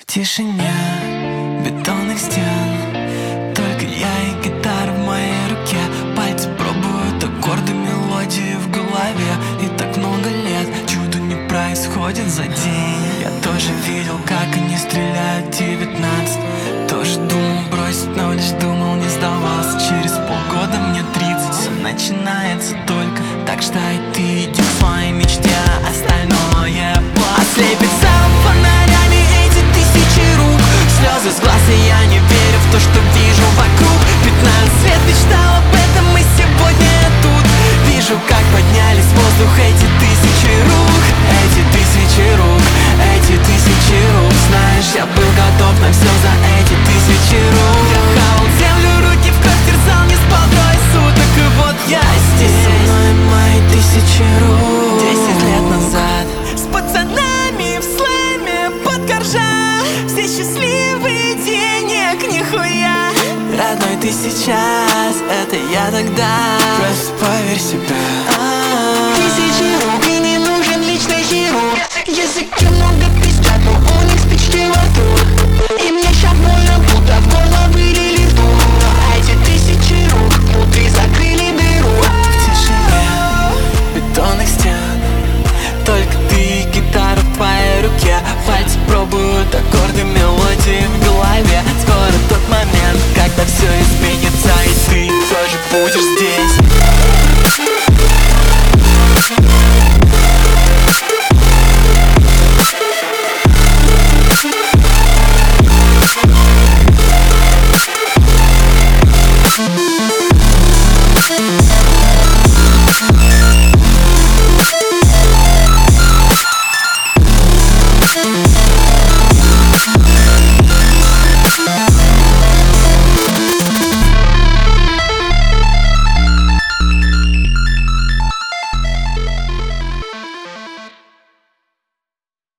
тишине бетонных стен только я и гитара в моей руке. Пальцы пробуют аккорды, мелодии в голове. И так много лет чудо не происходит за день. Я тоже видел, как они стреляют 19. Тоже думал бросить, но лишь думал, не сдавался. Через полгода мне 30, все начинается только. Так что и ты иди к своей мечте, остальное ослепится фонарями эти тысячи рук. Слезы с глаз, и я не верю в то, что вижу вокруг. 15 лет мечтал об этом, и сегодня я тут. Вижу, как поднялись в воздух эти тысячи рук. Эти тысячи рук, эти тысячи рук. Знаешь, я был готов на все за эти тысячи рук. Я хавал землю, руки в кровь терзал, не спал двое суток. И вот я здесь, со мной мои тысячи рук. 10 лет назад с пацанами в слэме под коржа. Все счастливые, денег нихуя. Родной, ты сейчас, это я тогда. Просто поверь в себя. Тысячи рук.